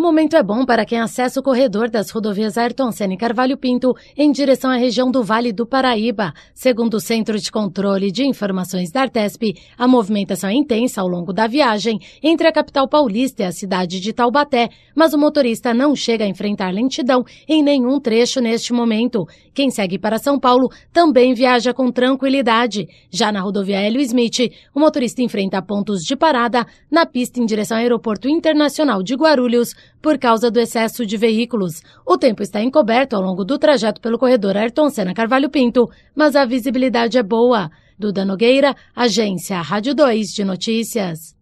momento é bom para quem acessa o corredor das rodovias Ayrton Senna e Carvalho Pinto em direção à região do Vale do Paraíba. Segundo o Centro de Controle de Informações da Artesp, a movimentação é intensa ao longo da viagem entre a capital paulista e a cidade de Taubaté, mas o motorista não chega a enfrentar lentidão em nenhum trecho neste momento. Quem segue para São Paulo também viaja com tranquilidade. Já na rodovia Hélio Smith, o motorista enfrenta pontos de parada na pista em direção ao Aeroporto Internacional de Guarulhos por causa do excesso de veículos. O tempo está encoberto ao longo do trajeto pelo corredor Ayrton Senna Carvalho Pinto, mas a visibilidade é boa. Duda Nogueira, Agência Rádio 2 de Notícias.